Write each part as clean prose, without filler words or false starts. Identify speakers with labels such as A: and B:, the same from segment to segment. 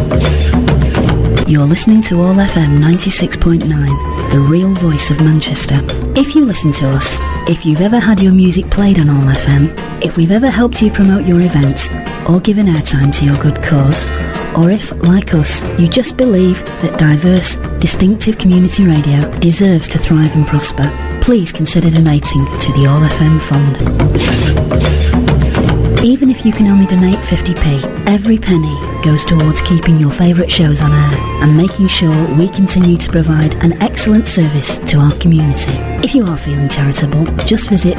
A: You're listening to All FM 96.9, the real voice of Manchester. If you listen to us, if you've ever had your music played on All FM, if we've ever helped you promote your event, or given airtime to your good cause, or if, like us, you just believe that diverse, distinctive community radio deserves to thrive and prosper, please consider donating to the All FM Fund. Even if you can only donate 50p, every penny goes towards keeping your favourite shows on air and making sure we continue to provide an excellent service to our community. If you are feeling charitable, just visit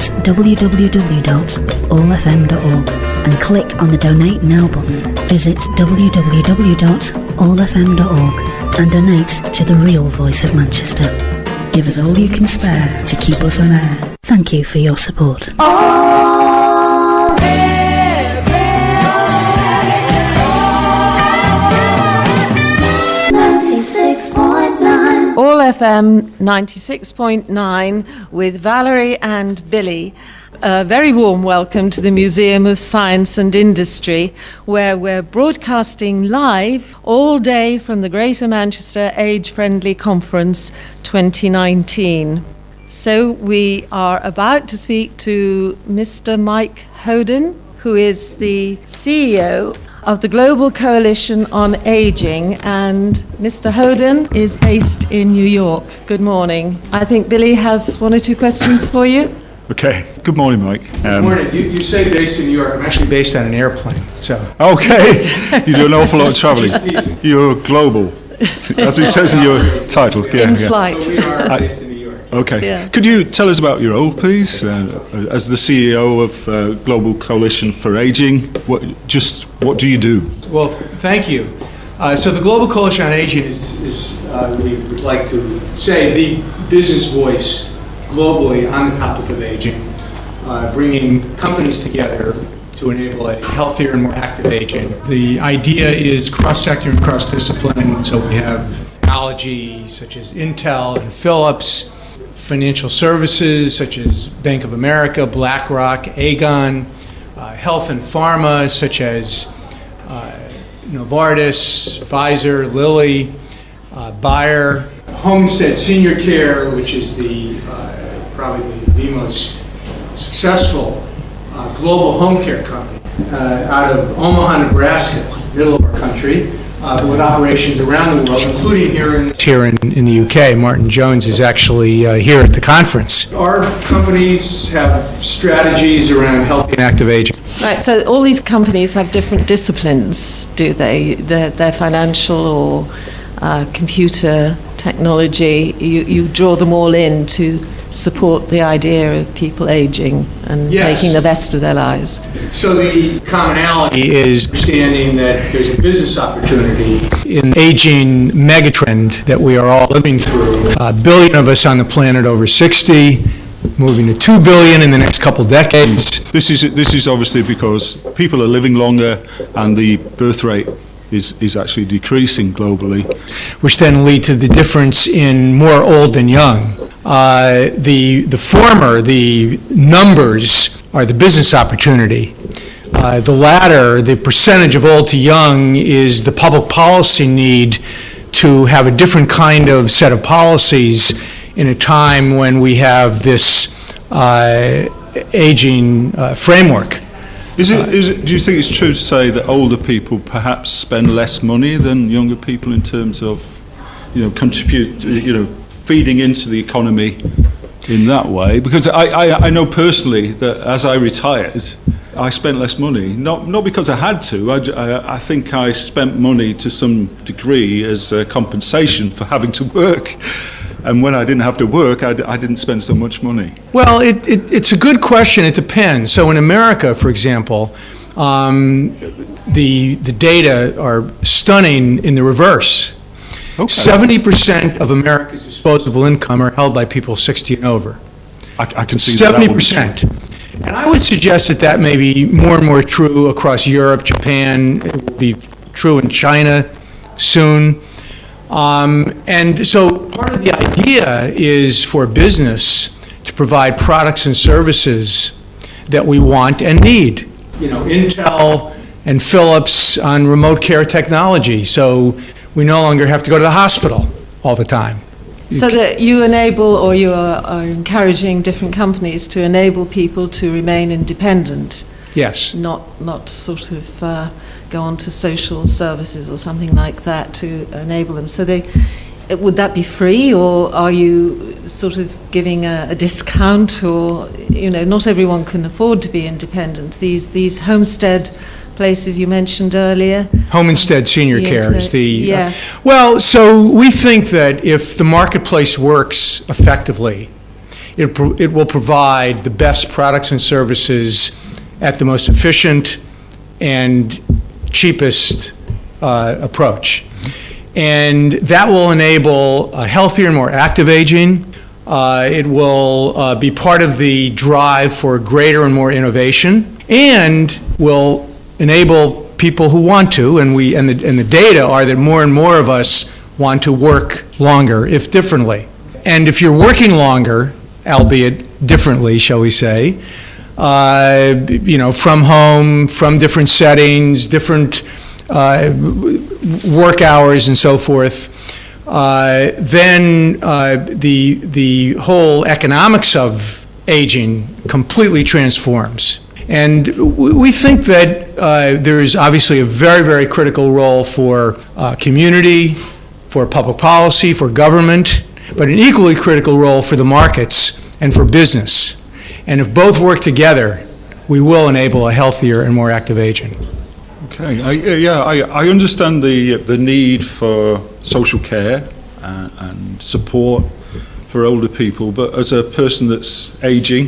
A: www.allfm.org and click on the Donate Now button. Visit www.allfm.org and donate to the real voice of Manchester. Give us all you can spare to keep us on air. Thank you for your support.
B: All FM 96.9 with Valerie and Billy. A very warm welcome to the Museum of Science and Industry, where we're broadcasting live all day from the Greater Manchester Age-Friendly Conference 2019. So we are about to speak to Mr. Mike Hoden, who is the CEO of the Global Coalition on Aging, and Mr. Hoden is based in New York. Good morning. I think Billy has one or two questions for you.
C: Okay. Good morning, Mike.
D: Good morning. You say based in New York. I'm actually based on an airplane. So.
C: Okay. You do an awful lot of traveling. You're global, as it says in your title. Yeah,
B: in flight.
D: We are based in New York.
C: Okay.
B: Yeah.
C: Could you tell us about your role, please, as the CEO of Global Coalition for Aging? What do you do?
D: Well, thank you. So the Global Coalition on Aging is we would like to say, the business voice globally on the topic of aging, bringing companies together to enable a healthier and more active aging. The idea is cross-sector and cross-discipline, so we have technology such as Intel and Philips, financial services such as Bank of America, BlackRock, Aegon, health and pharma such as Novartis, Pfizer, Lilly, Bayer, Homestead Senior Care, which is probably the most successful global home care company out of Omaha, Nebraska, middle of our country, with operations around the world, including here in the UK. Martin Jones is actually here at the conference. Our companies have strategies around healthy and active aging.
B: Right, so all these companies have different disciplines, do they? They're financial or computer technology. You draw them all in to support the idea of people aging and making the best of their lives.
D: So the commonality is understanding that there's a business opportunity in aging megatrend that we are all living through. A billion of us on the planet over 60, moving to 2 billion in the next couple decades.
C: This is obviously because people are living longer and the birth rate is actually decreasing globally.
D: Which then lead to the difference in more old than young. The former, the numbers, are the business opportunity. The latter, the percentage of old to young, is the public policy need to have a different kind of set of policies in a time when we have this aging framework.
C: Do you think it's true to say that older people perhaps spend less money than younger people in terms of, feeding into the economy in that way? Because I know personally that as I retired, I spent less money, not because I had to. I think I spent money to some degree as compensation for having to work. And when I didn't have to work, I didn't spend so much money.
D: Well, it's a good question. It depends. So in America, for example, the data are stunning in the reverse. Okay. 70% of America's disposable income are held by people 60 and over.
C: I can see
D: 70%. And I would suggest that may be more and more true across Europe, Japan. It will be true in China soon. And so part of the idea is for business to provide products and services that we want and need. Intel and Philips on remote care technology. So we no longer have to go to the hospital all the time.
B: So that you enable, or you are encouraging different companies to enable people to remain independent.
D: Yes.
B: Not sort of go on to social services or something like that to enable them. So would that be free, or are you sort of giving a discount, or, not everyone can afford to be independent. These homestead places you mentioned earlier.
D: Home instead senior care is the...
B: Yes.
D: Well, so we think that if the marketplace works effectively, it will provide the best products and services at the most efficient and cheapest approach. And that will enable a healthier and more active aging. It will be part of the drive for greater and more innovation, and will enable people who want to, and the data are that more and more of us want to work longer, if differently. And if you're working longer, albeit differently, shall we say, from home, from different settings, different work hours and so forth, then the whole economics of aging completely transforms. And we think that there is obviously a very, very critical role for community, for public policy, for government, but an equally critical role for the markets and for business. And if both work together, we will enable a healthier and more active aging.
C: Okay, I understand the need for social care and support for older people, but as a person that's aging,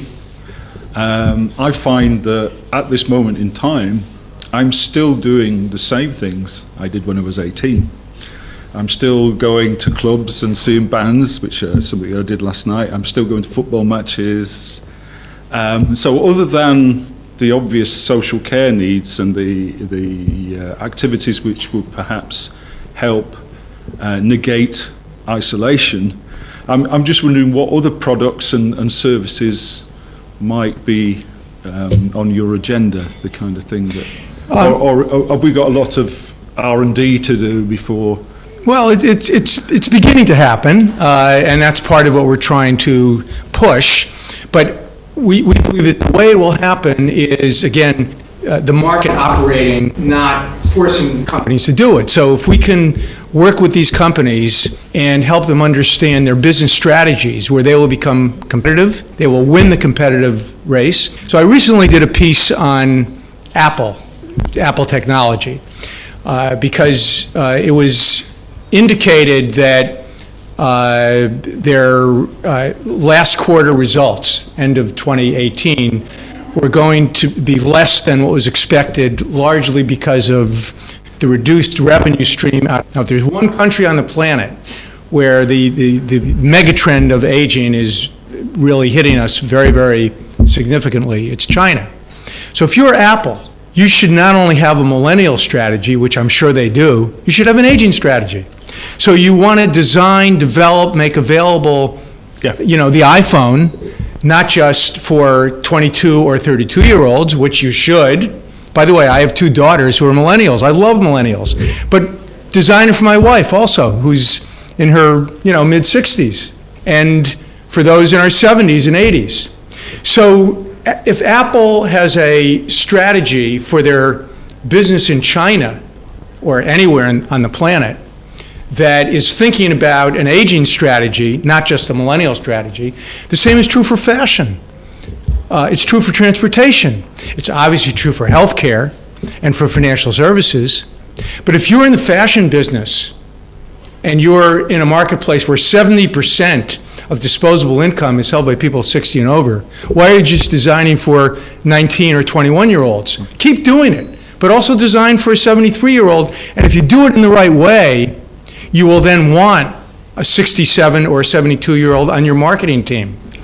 C: I find that at this moment in time, I'm still doing the same things I did when I was 18. I'm still going to clubs and seeing bands, which is something I did last night. I'm still going to football matches. So other than the obvious social care needs and the activities which would perhaps help negate isolation, I'm just wondering what other products and services might be on your agenda, the kind of thing that, or have we got a lot of R&D to do before?
D: Well, it's beginning to happen, and that's part of what we're trying to push. But we believe that the way it will happen is, again, the market operating, not forcing companies to do it. So if we can work with these companies and help them understand their business strategies, where they will become competitive, they will win the competitive race. So I recently did a piece on Apple technology, because it was indicated that their last quarter results, end of 2018, were going to be less than what was expected, largely because of the reduced revenue stream. Now, if there's one country on the planet where the mega trend of aging is really hitting us very, very significantly, it's China. So if you're Apple, you should not only have a millennial strategy, which I'm sure they do, you should have an aging strategy. So you want to design, develop, make available, the iPhone, not just for 22 or 32-year-olds, which you should. By the way, I have two daughters who are millennials. I love millennials. But design it for my wife also, who's in her, mid-60s, and for those in our 70s and 80s. So if Apple has a strategy for their business in China or anywhere on the planet that is thinking about an aging strategy, not just a millennial strategy, the same is true for fashion. It's true for transportation. It's obviously true for healthcare and for financial services. But if you're in the fashion business and you're in a marketplace where 70% of disposable income is held by people 60 and over, why are you just designing for 19 or 21-year-olds? Keep doing it, but also design for a 73-year-old. And if you do it in the right way, you will then want a 67 or 72-year-old on your marketing team.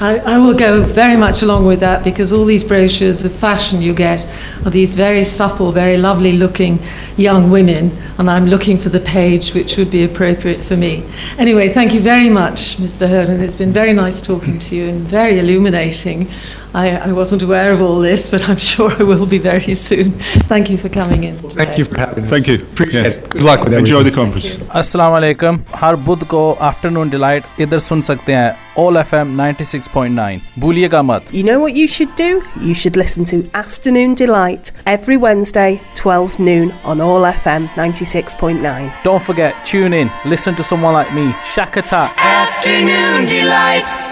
B: I will go very much along with that, because all these brochures of fashion you get are these very supple, very lovely looking young women, and I'm looking for the page which would be appropriate for me. Anyway, thank you very much, Mr. Herden. It's been very nice talking to you and very illuminating. I wasn't aware of all this, but I'm sure I will be very soon. Thank you for coming in.
D: Thank you for having us.
C: Thank you.
D: Appreciate it. Good luck with
C: Enjoy
D: everything.
C: the conference.
E: अस्सलाम वालेकुम. हर बुध को afternoon delight इधर सुन सकते हैं All FM 96.9. भूलिएगा मत.
F: You know what you should do? You should listen to Afternoon Delight every Wednesday, 12 noon on All FM 96.9.
E: Don't forget, tune in, listen to someone like me, Shack Attack.
G: Afternoon Delight.